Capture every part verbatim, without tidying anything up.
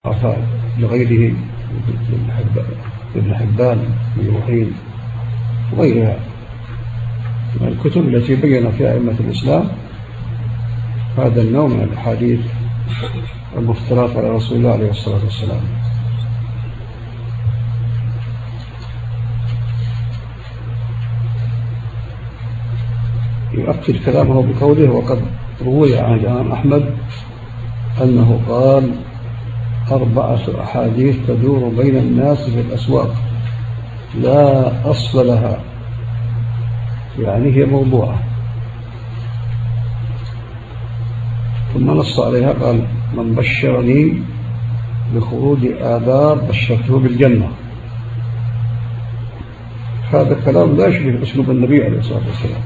آثار لغيره ابن حبان ويوحين وغيرها من الكتب التي بين في أئمة الإسلام هذا النوع من الأحاديث المفترات على رسول الله عليه الصلاة والسلام. يؤكد كلامه بقوله: وقد روي عن الإمام أحمد أنه قال: أربعة أحاديث تدور بين الناس في الأسواق لا أصل لها، يعني هي موضوعة. ثم نص عليها قال: من بشرني بخروج آداب بشرته بالجنة. هذا الكلام لا يشبه أسلوب النبي عليه الصلاة والسلام،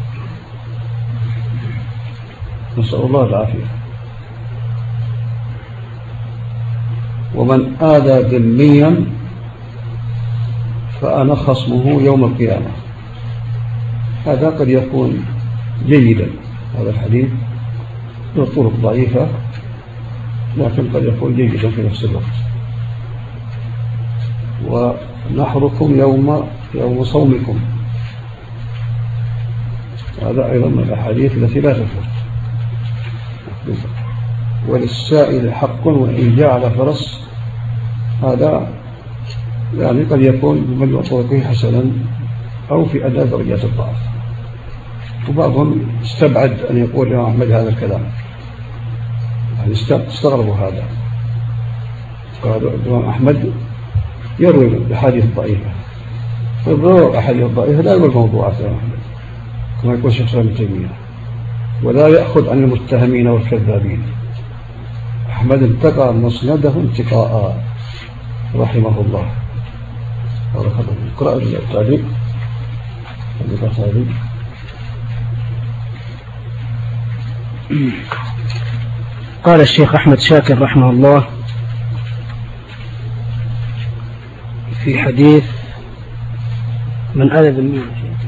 نسأل الله العافية. ومن آذى ذميا فأنا خصمه يوم القيامة. هذا قد يكون جيدا، هذا الحديث له طرق ضعيفة لكن قد يكون جيدا في نفس الوقت. ونحركم يوم يوم صومكم، هذا أيضا من الأحاديث التي لا تفوت. وللسائل حق وإن جعل فرس، هذا يعني قد يكون بمجموع طرقه حسنا أو في أداء درجات الضعف. وبعضهم استبعد أن يقول الإمام أحمد هذا الكلام، يعني استغربوا هذا. قالوا الإمام أحمد يروي الأحاديث الضعيفة، فالروى الأحاديث الضعيفة لا يروي الموضوعات الإمام أحمد كما يقول شيخ الإسلام ابن تيمية، ولا يأخذ عن المتهمين والكذابين. أحمد انتقى مسنده انتقاء رحمه الله. اقرأ التعليق. قال الشيخ أحمد شاكر رحمه الله في حديث من آذى ذميا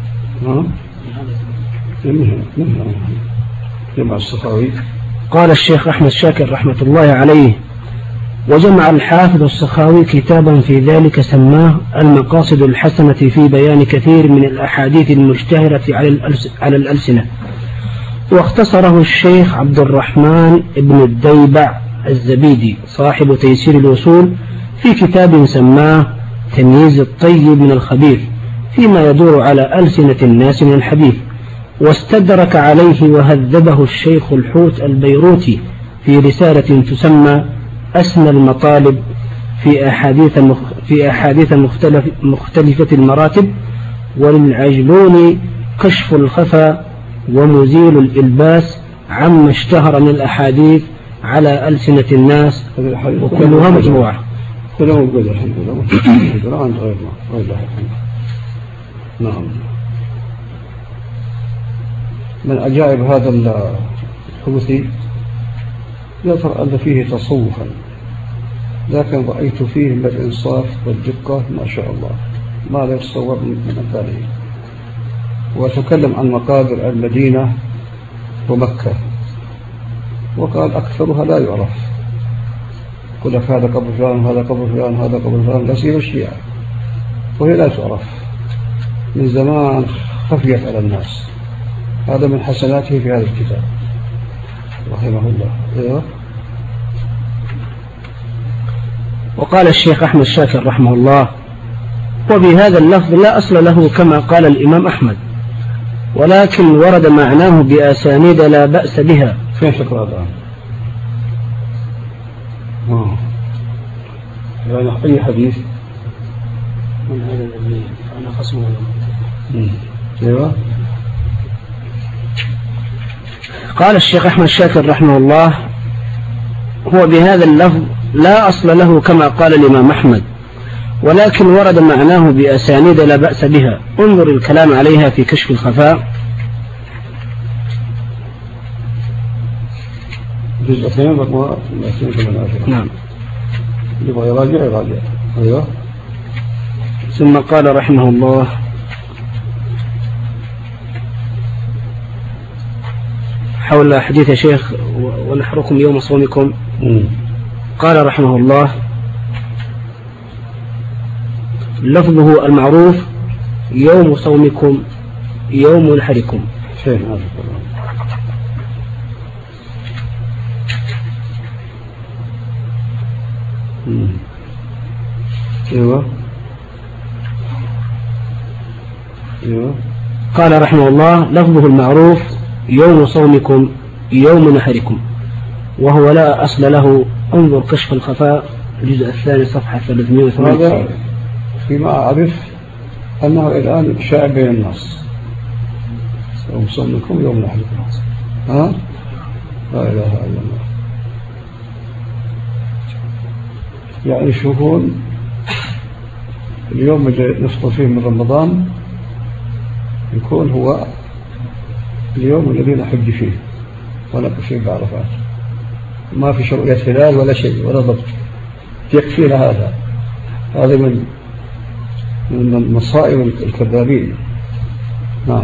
جمع السخاوي. قال الشيخ أحمد شاكر رحمة الله عليه: وجمع الحافظ السخاوي كتابا في ذلك سماه المقاصد الحسنة في بيان كثير من الأحاديث المشتهرة على الألسنة، واختصره الشيخ عبد الرحمن ابن الديبع الزبيدي صاحب تيسير الوصول في كتاب سماه تمييز الطيب من الخبيث فيما يدور على ألسنة الناس من الحديث. واستدرك عليه وهذبه الشيخ الحوت البيروتي في رسالة تسمى أسمى المطالب في أحاديث مخ... في أحاديث مختلف... مختلفة المراتب. وللعجلون كشف الخفا ومزيل الإلباس عما اشتهر من الأحاديث على ألسنة الناس، وكلها مجموعة. كلها موجودة الحمد لله، عند غيرنا غير الحمد. نعم. من عجائب هذا الحوثي يظهر أن فيه تصوفا، لكن رأيت فيه من الإنصاف والدقة ما شاء الله ما لا يتصور من أمثاله. وتكلم عن مقابر المدينة ومكة وقال أكثرها لا يعرف، يقول لك هذا قبر فلان هذا قبر فلان هذا قبر فلان، لا سيما الشيعة، وهي لا تعرف من زمان، خفيت على الناس. هذا من حسناته في هذا الكتاب رحمه الله. أيوه. وقال الشيخ أحمد شاكر رحمه الله: وبهذا اللفظ لا أصل له كما قال الإمام أحمد، ولكن ورد معناه بأسانيد لا بأس بها. فين شكرا هذا؟ آه. يعني أي حديث من هذا الذي أنا خصمه. أيوه. قال الشيخ أحمد شاكر رحمه الله: هو بهذا اللفظ لا أصل له كما قال الإمام أحمد، ولكن ورد معناه بأسانيد لا بأس بها. انظر الكلام عليها في كشف الخفاء جزء اثنين رقم نعم. يبغى يراجع يراجع. أيوه. ثم قال رحمه الله: حول حديث شيخ ونحركم يوم صومكم. قال رحمه الله: لفظه المعروف يوم صومكم يوم نحركم. فين هذا الكلام؟ ايوه ايوه. قال رحمه الله لفظه المعروف يوم صومكم يوم نحركم، وهو لا أصل له. انظر كشف الخفاء الجزء الثاني صفحة ثلاثمائة وثمانية وتسعين. هذا فيما أعرف أنه الآن شائع بين الناس، يوم صومكم يوم نحركم. ها؟ لا إله إلا الله. يعني يشوفون اليوم اللي نفطر فيه من رمضان يكون هو اليوم الذي نحج فيه ونقف فيه بعرفات، ما في رؤية هلال ولا شيء ولا ضبط، يكفينا هذا. هذا من من مصائب الكذابين. نعم.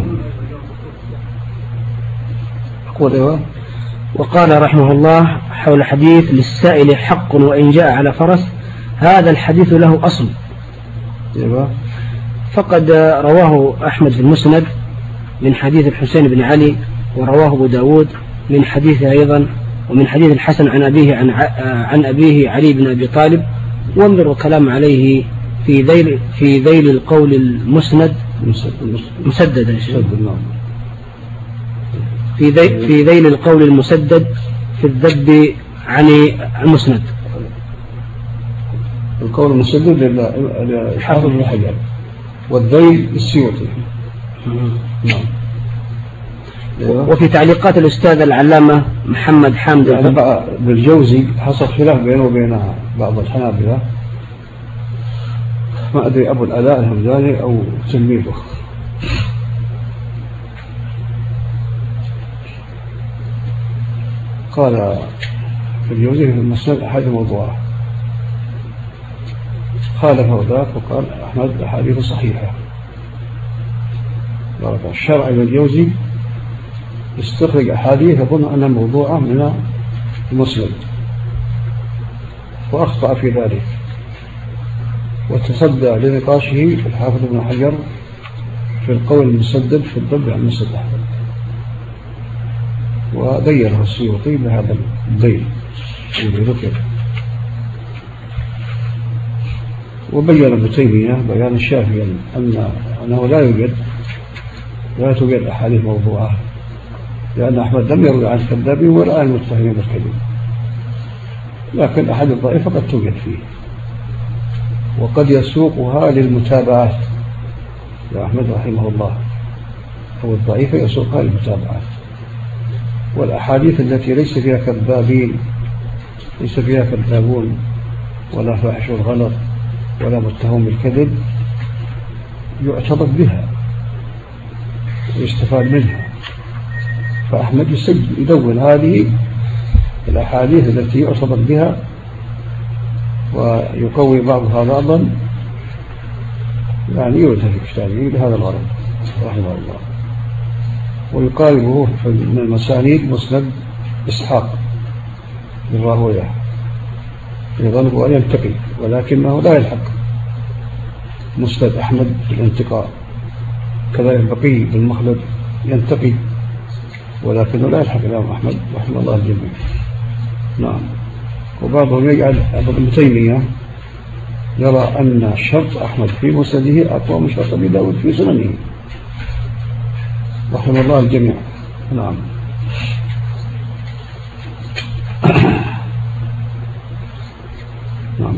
أقول إيوه. وقال رحمه الله حول حديث للسائل حق وإن جاء على فرس، هذا الحديث له أصل. إيوه. فقد رواه أحمد في المسند من حديث الحسين بن علي، ورواه أبو داود من حديث أيضا، ومن حديث الحسن عن أبيه عن, عن أبيه علي بن أبي طالب. وانظر الكلام عليه في ذيل في ذيل القول المسند مسدد في ذيل في ذيل القول المسدد في الذب عن المسند. القول المسدد للحافظ بن حجر والذيل السيوطي. نعم. وفي تعليقات الأستاذ العلامة محمد حامد يعني بالجوزي حصل خلاف بينه وبين بعض الحنابلة، ما أدري أبو العلاء الهمداني أو تلميذه. قال في الجوزي في المسند أحد موضوعه، خالفه ذاك وقال أحمد أحاديث صحيحة. الشرع بالجوزي استخرج أحاديث يظن أنها موضوعة من المسند وأخطأ في ذلك، وتصدى لنقاشه الحافظ ابن حجر في القول المسدد في الضب عن مسند أحمد، وديره السيوطي بهذا الدين الذي وبين ابن تيمية بيان الشافعي أن أنه لا يوجد لا توجد أحاديث موضوعة، لأن أحمد لم يروي عن كذابين ولا عن المتهمين بالكذب، لكن أحد الضعيف قد توجد فيه، وقد يسوقها للمتابعات يا أحمد رحمه الله، أو الضعيف يسوقها للمتابعات. والأحاديث التي ليس فيها كذابين ليس فيها كذابون ولا فاحش الغلط ولا متهم بالكذب يعتبر بها ويستفاد منها. فأحمد يسجل يدون هذه الأحاديث التي يعتبر بها ويقوي بعضها بعضا، يعني يوجد في كتابه بهذا الغرض رحمه الله. ويقاربه من المسانيد مسند إسحاق بن راهويه يظنه أن ينتقي، ولكنه لا يلحق مسند أحمد بالانتقاء، كذلك البقي بالمخلد ينتقي ولكنه لا يلحق الإمام أحمد رحمه الله الجميع. نعم. وبعضهم يجعل ابن تيمية يرى أن شرط أحمد في مسنده أقوى من شرط أبي داود في سننه رحمه الله الجميع. نعم. نعم.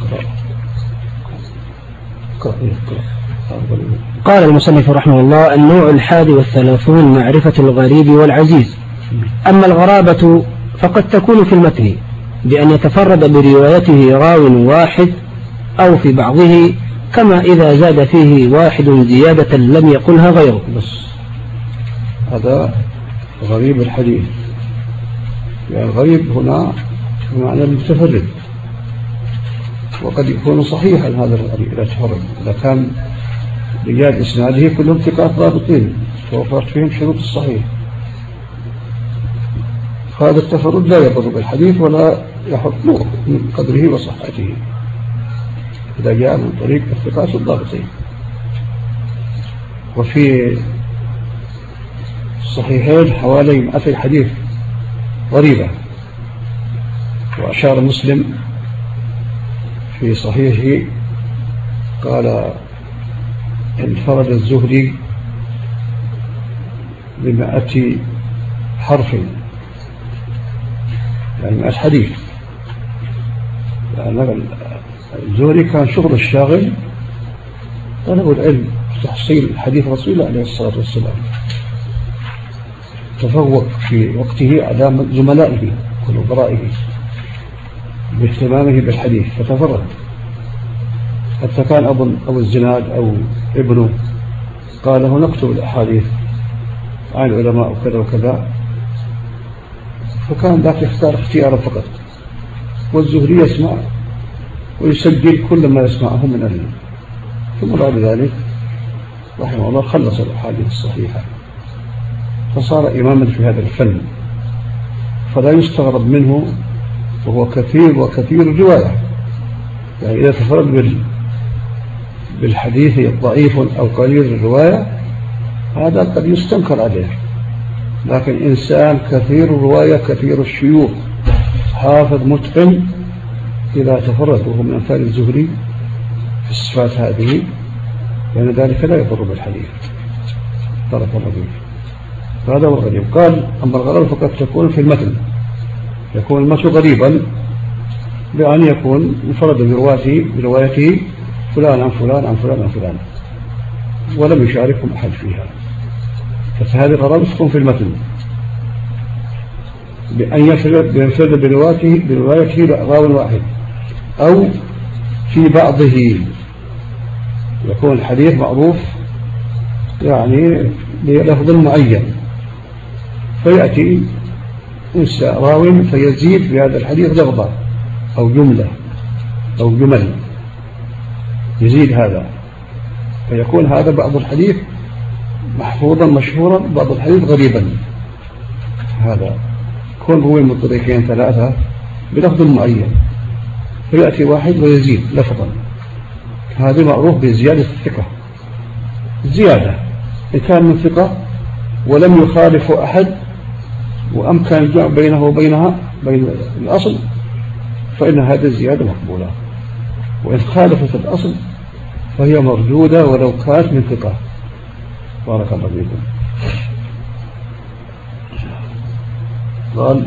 قال المصنف رحمه الله النوع الحادي والثلاثون معرفة الغريب والعزيز. أما الغرابة فقد تكون في المتن بأن يتفرد بروايته راو واحد أو في بعضه، كما إذا زاد فيه واحد زيادة لم يقلها غيره. بس هذا غريب الحديث، يعني الغريب هنا بمعنى المتفرد، وقد يكون صحيحا هذا الغريب لا تفرد إذا كان رجال إسناده كلهم ثقات ضابطين توفرت فيهم شروط الصحيح، هذا التفرد لا يضر بالحديث ولا يحط من قدره وصحته. إذا جاء من طريق الثقات الضابطين. وفي الصحيحين حوالي مئتي حديث غريبة. وأشار مسلم في صحيحه قال انفرد الزهري بمئة حرف، يعني مئة حديث. يعني الزهري كان شغل الشاغل طلب العلم تحصيل حديث رسول الله عليه الصلاة والسلام، تفوق في وقته على زملائه ونظرائه باهتمامه بالحديث فتفرد، حتى كان أبو, أبو الزناد أو ابنه قال له نكتب الأحاديث عن العلماء وكذا وكذا، فكان ذاك يختار اختيارا فقط، والزهري يسمع ويسجل كل ما يسمعه من العلم. ثم بعد ذلك رحمه الله خلص الأحاديث الصحيحة فصار إماما في هذا الفن، فلا يستغرب منه وهو كثير وكثير الرواية. يعني إذا تفرد بالحديث ضعيف أو قليل الرواية هذا قد يستنكر عليه، لكن إنسان كثير الرواية كثير الشيوخ حافظ متقن إذا تفرد وهو من أمثال الزهري في الصفات هذه لأن ذلك لا يضر بالحديث. بارك الله فيك. هذا هو الغريب. قال أما الغرابة فقد تكون في المتن، يكون المتن غريبا بأن يكون انفرد بروايته بروايته فلان عن فلان عن فلان عن فلان ولم يشاركهم أحد فيها، فهذه الغرابة تكون في المتن بأن ينفرد بروايته بروايته راو واحد، أو في بعضه يكون الحديث معروف يعني بلفظ معين فيأتي راو فيزيد في هذا الحديث لفظة أو جملة أو جمل يزيد هذا، فيكون هذا بعض الحديث محفوظا مشهورا، بعض الحديث غريبا. هذا يكون هو من طريقين ثلاثة بلفظ معين فيأتي واحد ويزيد لفظا، هذا معروف بزيادة الثقة. زيادة إن كان من ثقة ولم يخالف أحد وأمكن الجمع بينه وبينها بين الأصل فإن هذه الزيادة مقبولة، وإن خالفت الأصل فهي مردودة ولو كانت من ثقة. بارك الله فيكم. قال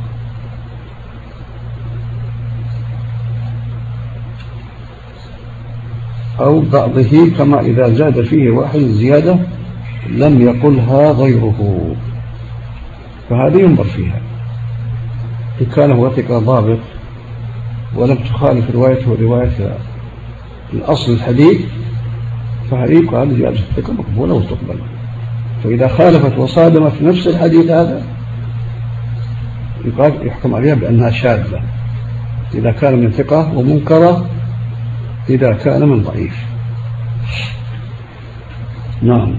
أو بعضه كما إذا زاد فيه واحد زيادة لم يقلها غيره، فهذه ينظر فيها. إن كان هو ثقة ضابط ولم تخالف روايته ورواية الأصل الحديث فهذه قال زيادة الثقة مقبولة وتقبل. فإذا خالفت وصادمت نفس الحديث هذا يحكم عليها بأنها شاذة إذا كان من ثقة، ومنكرة إذا كان من ضعيف. نعم.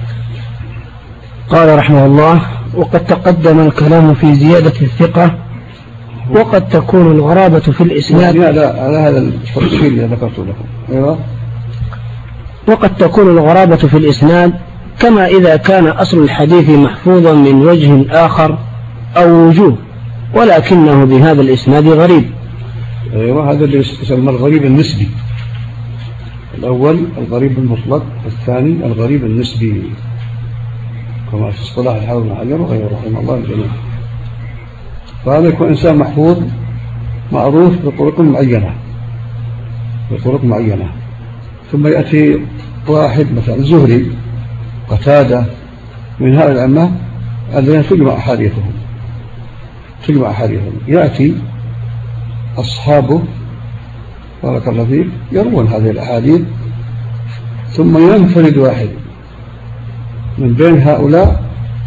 قال رحمه الله وقد تقدم الكلام في زيادة الثقة، وقد تكون الغرابة في الإسناد على هذا التفصيل اللي ذكرت لكم. أيوة. وقد تكون الغرابة في الإسناد كما إذا كان أصل الحديث محفوظا من وجه آخر أو وجوه ولكنه بهذا الإسناد غريب. أيوة، هذا اللي يسمى الغريب النسبي. الأول الغريب المطلق، الثاني الغريب النسبي كما في اصطلاح الحافظ بن حجر وغيره رحمه الله الجميع. فهذا يكون إنسان محفوظ معروف بطرق معينة بطرق معينة ثم يأتي واحد مثلا زهري قتادة من هؤلاء الأئمة الذين تجمع أحاديثهم تجمع أحاديثهم يأتي أصحابه بارك الله فيك يروون هذه الأحاديث، ثم ينفرد واحد من بين هؤلاء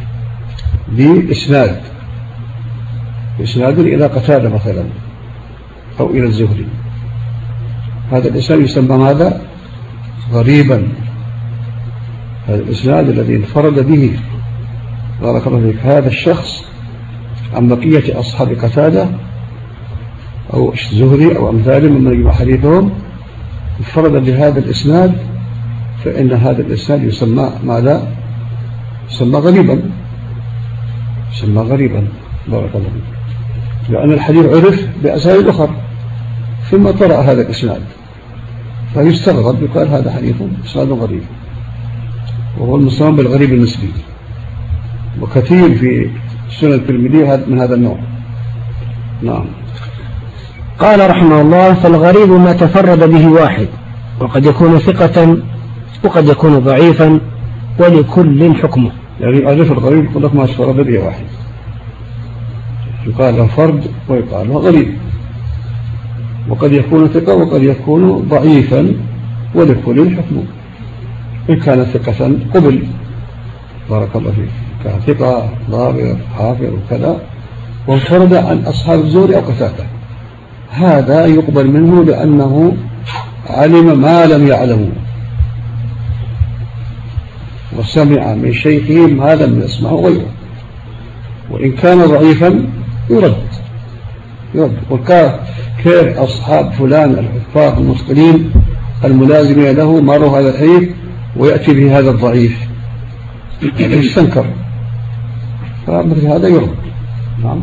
بإسناد إسناد إلى قتادة مثلا أو إلى الزهري. هذا الإسناد يسمى ماذا؟ غريبا. هذا الإسناد الذي انفرد به بارك الله فيك هذا الشخص عن بقية أصحاب قتادة أو الزهري أو أمثال ممن يجمع حديثهم، انفرد بهذا الإسناد فإن هذا الإسناد يسمى ماذا؟ يسمى غريبا، يسمى غريبا بارك الله فيك، لأن الحديث عرف بأساليب أخرى ثم طرأ هذا الإسناد فيستغرب يقال هذا حديث إسناد غريب، وهو المسمى بالغريب النسبي، وكثير في سنن الترمذي من هذا النوع. نعم. قال رحمه الله: فالغريب ما تفرد به واحد، وقد يكون ثقة وقد يكون ضعيفا، ولكل حكمه. يعني ألف الغريب يقول لك ما تفرد به واحد، يقال له فرد ويقال له غريب، وقد يكون ثقة وقد يكون ضعيفا، ولكل حكمه. إن كان ثقة قبل بارك الله فيك، كان ثقة ضابط حافظ وكذا، وانفرد عن أصحاب الزهري أو قتادة، هذا يقبل منه لأنه علم ما لم يعلمه، وسمع من شيخه ما لم يسمعه غيره. وإن كان ضعيفا يرد يرد وكيف أصحاب فلان الحفاظ المتقنين الملازمين له مروا هذا الحديث ويأتي به هذا الضعيف يستنكر، فمثل هذا يرد. نعم.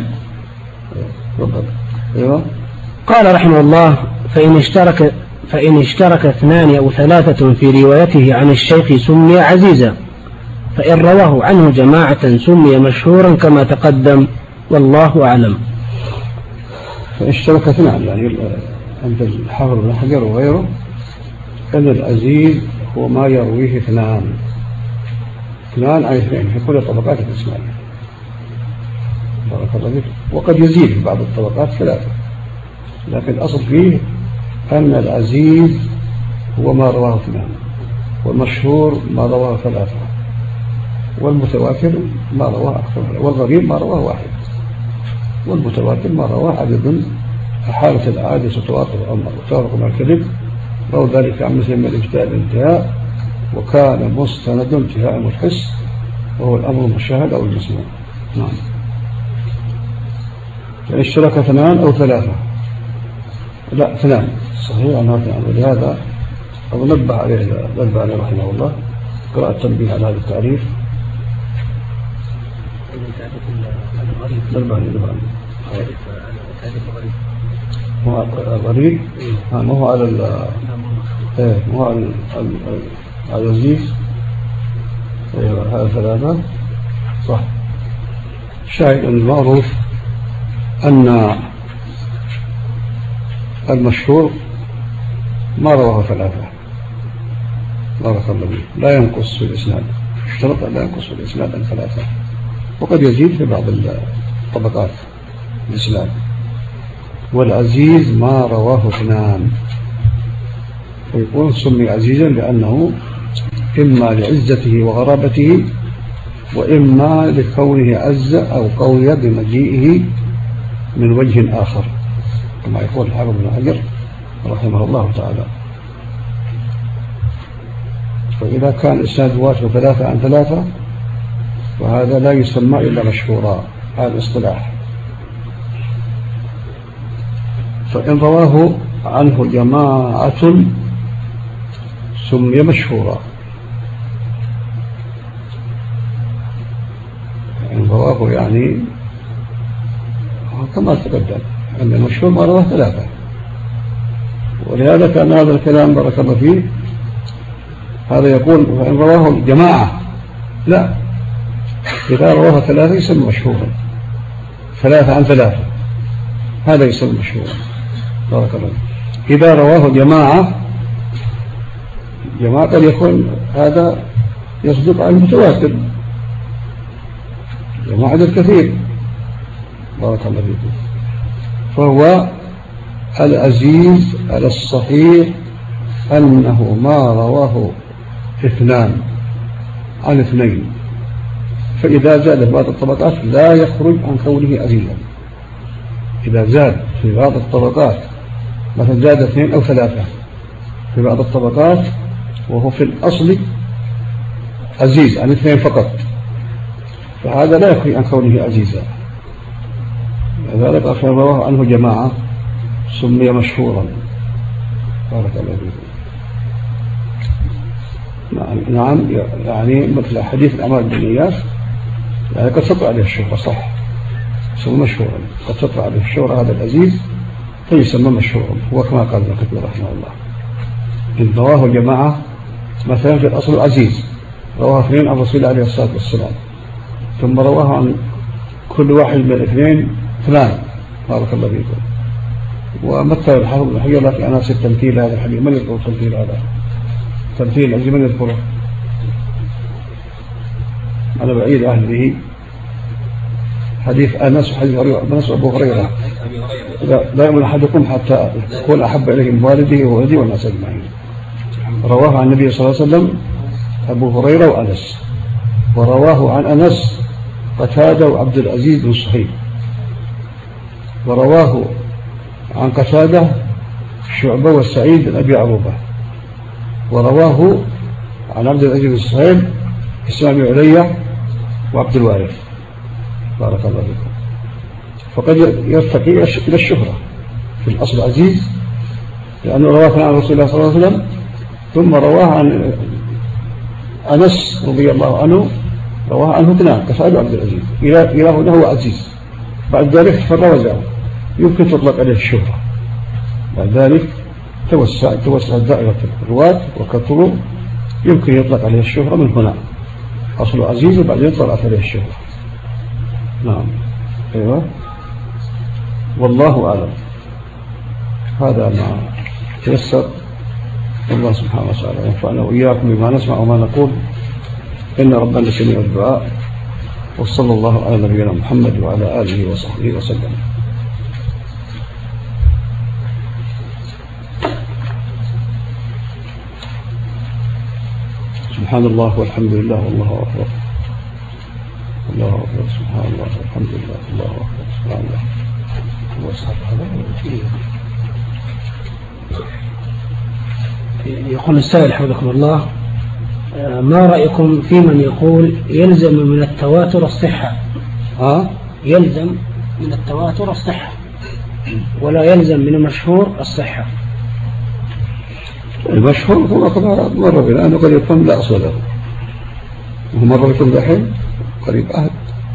أيوة. قال رحمه الله: فإن اشترك فإن اشترك اثنان أو ثلاثة في روايته عن الشيخ سمي عزيزا، فإن رواه عنه جماعة سمي مشهورا كما تقدم، والله أعلم. فإن اشترك اثنان يعني عند الحافظ بن حجر وغيره أن العزيز هو ما يرويه اثنان اثنان عن اثنين في كل طبقات الإسماعيلية بارك الله فيك، وقد يزيد في بعض الطبقات ثلاثة، لكن الأصل فيه أن العزيز هو ما رواه اثنان، والمشهور ما رواه ثلاثة، والمتواتر ما رواه أكثر، والغريب ما رواه واحد، والمتواتر ما رواه عدد حالة العادة تتواتر أو توافق مع الكذب، أو ذلك عن مثل من الابتداء الانتهاء، وكان مستند انتهاء الحس، وهو الأمر المشاهد أو المسموع. نعم. فإن اشترك اثنان أو ثلاثة، لا اثنان صحيح أنها اثنان، ولهذا أو نبه عليه نبه عليه رحمه الله قراءة التنبيه على هذا التعريف. نبه عليه نبه هو غريب، ما هو على ال ايه ما هو على على العزيز. ايوه هذا ثلاثة صح. شاهد المعروف أن المشهور ما رواه ثلاثة بارك الله فيك، لا ينقص في الإسناد، اشترط أن لا ينقص في الإسناد عن ثلاثة، وقد يزيد في بعض الطبقات الإسناد. والعزيز ما رواه اثنان، ويكون سمي عزيزا لأنه إما لعزته وغرابته، وإما لكونه عز أو قوي بمجيئه من وجه آخر، كما يقول الحافظ بن حجر رحمه الله تعالى. فإذا كان إسناد واتر ثلاثة عن ثلاثة فهذا لا يسمى إلا مشهورا، هذا اصطلاح. فإن رواه عنه جماعة سمي مشهورا، إن رواه يعني كما تقدم أن المشهور ما رواه ثلاثة، ولهذا كان هذا الكلام بارك الله فيه هذا يقول فإن رواه الجماعة، لا، إذا رواه ثلاثة يسمى مشهورا، ثلاثة عن ثلاثة هذا يسمى مشهورا بارك الله فيه. إذا رواه جماعة جماعة قد يكون هذا يصدق عن المتواتر، جماعة الكثير بارك الله فيكم. فهو العزيز على الصحيح أنه ما رواه اثنان عن اثنين، فإذا زاد في بعض الطبقات لا يخرج عن كونه عزيزا. إذا زاد في بعض الطبقات مثلا زاد اثنين أو ثلاثة في بعض الطبقات وهو في الأصل عزيز عن اثنين فقط، فهذا لا يخرج عن كونه عزيزا. لذلك أخبره عنه جماعة سمي مشهورا، بارك الله فيكم. نعم نعم يعني مثل حديث الأعمال بالنيات يعني قد تطلع عليه الشهرة صح يسمى مشهورا قد تطلع عليه الشهرة هذا العزيز فيسمى مشهورا هو كما قال ابن كثير رحمه الله إن رواه الجماعة مثلا في الأصل العزيز رواه اثنين عن رسول الله عليه الصلاة والسلام ثم رواه عن كل واحد من الاثنين فلان بارك الله فيكم. ومثل الحافظ بن حجر لكن أنا أسيب تمثيل هذا الحديث من يذكر تمثيل هذا تمثيل العزيز من يذكره أنا بعيد أهل به حديث أنس وحديث أنس وأبو هريرة لا يؤمن أحدكم حتى يكون أحب إليه من والده وولده والناس أجمعين رواه عن النبي صلى الله عليه وسلم أبو هريرة وأنس ورواه عن أنس قتادة وعبد العزيز بن صهيب ورواه عن قتادة شعبة والسعيد بن أبي عروبة ورواه عن عبد العزيز بن صهيب إسماعيل بن عليا وعبد الوارث بارك الله فيكم. فقد يرتقي إلى الشهرة في الأصل عزيز لأنه رواه عن رسول الله صلى الله عليه وسلم ثم رواه عن أنس رضي الله عنه رواه عنه اثنان قتادة وعبد العزيز إلى إلى هنا هو عزيز بعد ذلك فروى يمكن تطلق عليه الشهرة بعد ذلك توسع توسع دائرة الرواة وكثروا يمكن يطلق عليه الشهرة من هنا أصل عزيز وبعدين طلعت عليه الشهرة. نعم أيوة والله أعلم هذا ما تيسر الله سبحانه وتعالى ينفعنا وإياكم بما نسمع وما نقول إن ربنا سميع الدعاء وصلى الله على نبينا محمد وعلى آله وصحبه وسلم. سبحان الله والحمد لله والله أكبر الله أكبر سبحان الله والحمد لله الله أكبر سبحان الله يقول السائل حفظكم الله ما رأيكم في من يقول يلزم من التواتر الصحة ها؟ يلزم من التواتر الصحة ولا يلزم من المشهور الصحة؟ المشهور هو كما مر بنا أنه قد يكون لا أصل له وهو مر بكم دحين قريب أهد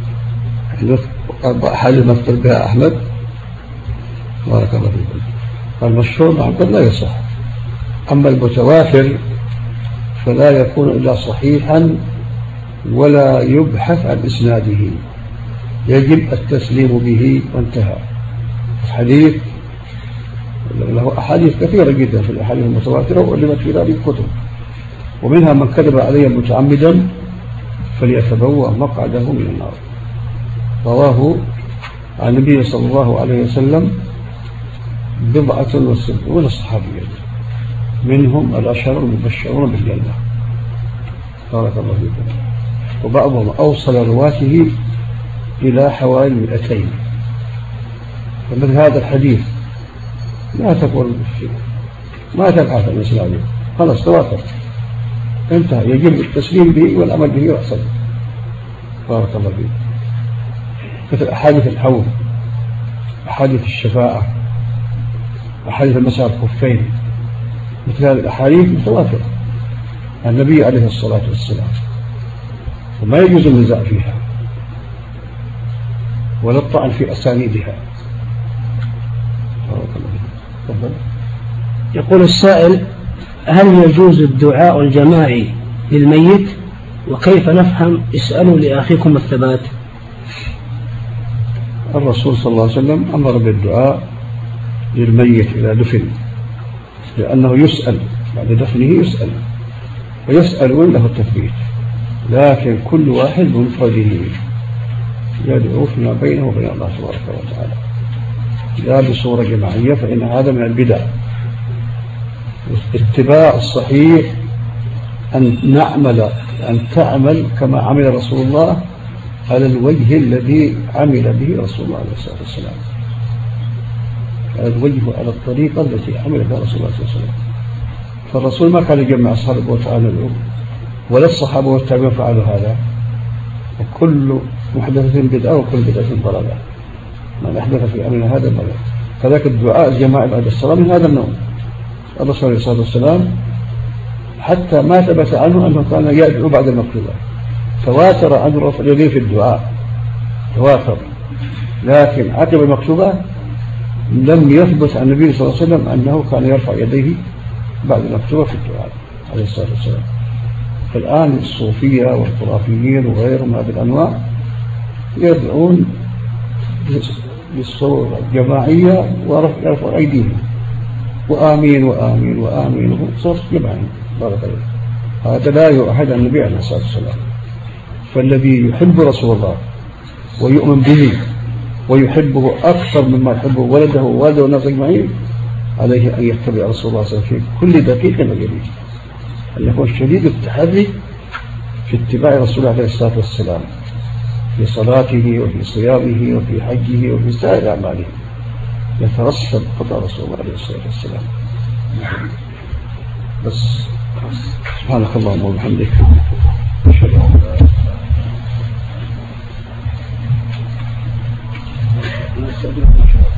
حال مفتر بها أحمد بارك الله فيكم. المشهور نعم قد لا يصح أما المتواتر فلا يكون إلا صحيحا ولا يبحث عن إسناده يجب التسليم به وانتهى. الحديث له أحاديث كثيرة جدا في الأحاديث المتواترة وألمت في ذلك كتب ومنها من كذب علي متعمدا فليتبوأ مقعده من النار رواه عن النبي صلى الله عليه وسلم بضعة وسبعون صحابيا منهم الأشهر المبشرون بالجنة بارك الله فيكم وبعضهم أوصل رواته إلى حوالي مئتين. فمثل هذا الحديث لا تقول بالشيء ما تبحث عن إسناده خلاص تواتر انتهى يجب التسليم به والعمل به وأحسن بارك الله فيكم. مثل أحاديث الحوض أحاديث الشفاعة أحاديث المساء الخفين مثل هذه الأحاديث متواترة عن النبي عليه الصلاة والسلام وما يجوز النزاع فيها ولا الطعن في أسانيدها. يقول السائل هل يجوز الدعاء الجماعي للميت وكيف نفهم اسألوا لأخيكم الثبات؟ الرسول صلى الله عليه وسلم أمر بالدعاء للميت إذا دفن لأنه يسأل بعد دفنه يسأل ويسألون له التثبيت لكن كل واحد بمفرده يدعو فيما بينه وبين الله تبارك وتعالى لا بصورة جماعية فإن هذا من البدع. اتباع الصحيح أن نعمل أن تعمل كما عمل رسول الله على الوجه الذي عمل به رسول الله عليه الصلاة والسلام على الوجه وعلى الطريقة التي عمل بها رسول الله صلى الله عليه وسلم. فالرسول ما كان يجمع أصحابه وتعالى اليوم ولا الصحابة والتابعين فعلوا هذا وكل محدثة بدعة وكل بدعة ضلالة من أحدث في أمرنا هذا البلد. كذلك الدعاء الجماعي بعد الصلاة من هذا النوع الرسول عليه الصلاة والسلام، حتى ما ثبت عنه أنه كان يدعو بعد المكتوبة. تواتر عن رفع يديه في الدعاء، تواتر، لكن عقب المكتوبة لم يثبت عن النبي صلى الله عليه وسلم أنه كان يرفع يديه بعد المكتوبة في الدعاء عليه الصلاة والسلام. فالآن الصوفية والخرافيين وغيرهم من هذه الأنواع يدعون بالصورة الجماعية ويرفع أيديهم وآمين وآمين وآمين صوت جماعي. بارك الله. هذا لا يؤحد عن النبي عليه الصلاة والسلام. فالذي يحب رسول الله ويؤمن به ويحبه أكثر مما يحبه ولده ووالده والناس أجمعين عليه أن يتبع رسول الله صلى الله عليه وسلم في كل دقيقة وجديد، أن يكون شديد التحري في اتباع رسول الله عليه الصلاة والسلام في صلاته وفي صيامه وفي حجه وفي سائر أعماله، يترسل قطع رسول الله عليه الصلاة والسلام. بس سبحانك اللهم وبحمدك أشهد أن لا إله إلا أنت.